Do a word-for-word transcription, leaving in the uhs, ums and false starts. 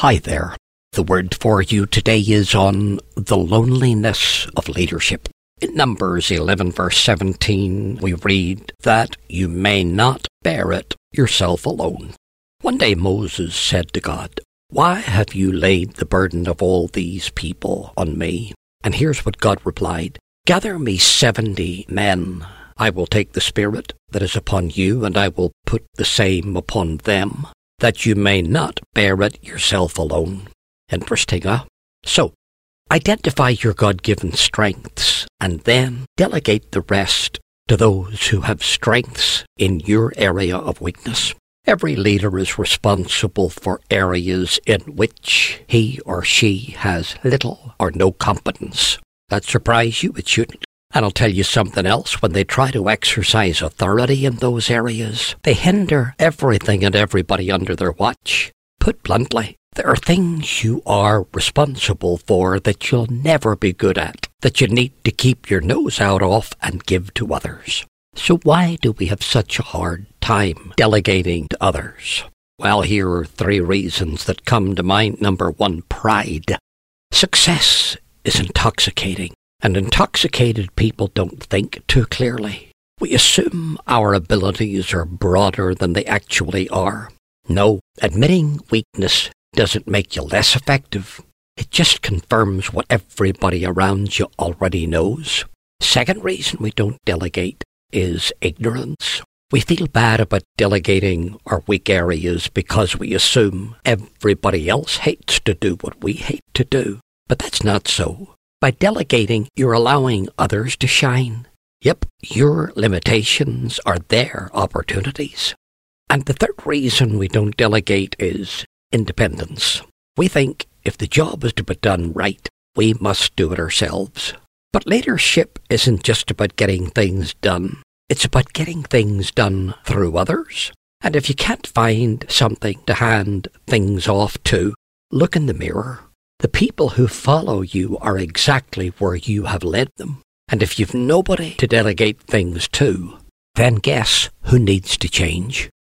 Hi there. The word for you today is on the loneliness of leadership. In Numbers eleven verse seventeen, we read that you may not bear it yourself alone. One day Moses said to God, "Why have you laid the burden of all these people on me?" And here's what God replied, "Gather me seventy men. I will take the spirit that is upon you, and I will put the same upon them, that you may not bear it yourself alone." Interesting, huh? So, identify your God-given strengths and then delegate the rest to those who have strengths in your area of weakness. Every leader is responsible for areas in which he or she has little or no competence. That surprise you? It shouldn't. And I'll tell you something else. When they try to exercise authority in those areas, they hinder everything and everybody under their watch. Put bluntly, there are things you are responsible for that you'll never be good at, that you need to keep your nose out of and give to others. So why do we have such a hard time delegating to others? Well, here are three reasons that come to mind. Number one, pride. Success is intoxicating, and intoxicated people don't think too clearly. We assume our abilities are broader than they actually are. No, admitting weakness doesn't make you less effective. It just confirms what everybody around you already knows. Second reason we don't delegate is ignorance. We feel bad about delegating our weak areas because we assume everybody else hates to do what we hate to do. But that's not so. By delegating, you're allowing others to shine. Yep, your limitations are their opportunities. And the third reason we don't delegate is independence. We think if the job is to be done right, we must do it ourselves. But leadership isn't just about getting things done. It's about getting things done through others. And if you can't find something to hand things off to, look in the mirror. The people who follow you are exactly where you have led them. And if you've nobody to delegate things to, then guess who needs to change?